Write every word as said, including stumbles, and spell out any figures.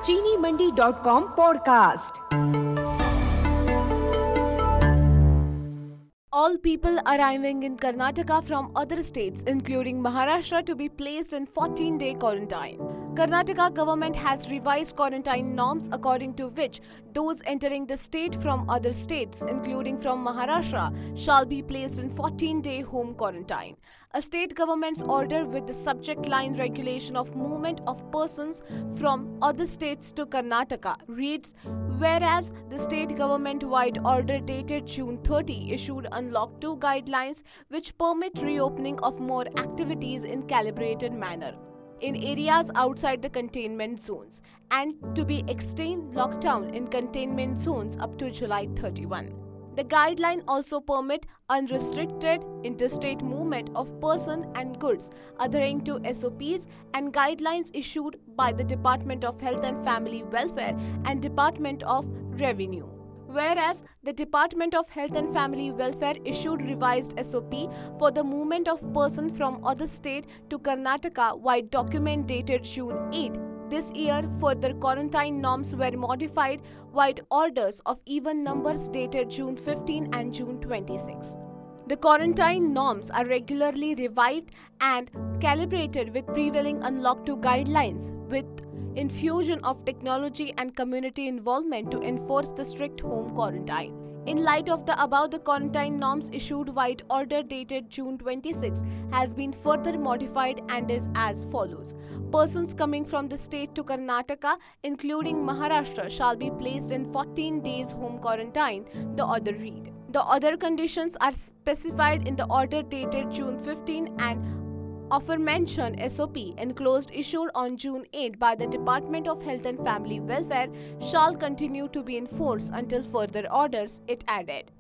चीनी Mandi dot com podcast. All people arriving in Karnataka from other states, including Maharashtra, to be placed in fourteen-day quarantine. Karnataka government has revised quarantine norms according to which those entering the state from other states, including from Maharashtra, shall be placed in fourteen-day home quarantine. A state government's order with the subject line regulation of movement of persons from other states to Karnataka reads, whereas the state government-wide order dated June thirtieth issued Unlock two guidelines which permit reopening of more activities in calibrated manner in areas outside the containment zones and to be extend lockdown in containment zones up to July thirty-first. The guideline also permit unrestricted interstate movement of person and goods adhering to S O Ps and guidelines issued by the Department of Health and Family Welfare and Department of Revenue. Whereas the Department of Health and Family Welfare issued revised S O P for the movement of person from other state to Karnataka wide document dated June eighth. This year, further quarantine norms were modified wide orders of even numbers dated June fifteenth and June twenty-sixth. The quarantine norms are regularly revised and calibrated with prevailing Unlock two guidelines with infusion of technology and community involvement to enforce the strict home quarantine. In light of the above, the quarantine norms issued wide order dated June twenty-sixth has been further modified and is as follows. Persons coming from the state to Karnataka, including Maharashtra, shall be placed in fourteen days home quarantine, the order read. The other conditions are specified in the order dated June fifteenth and aforementioned S O P enclosed issued on June eighth by the Department of Health and Family Welfare shall continue to be enforced until further orders, it added.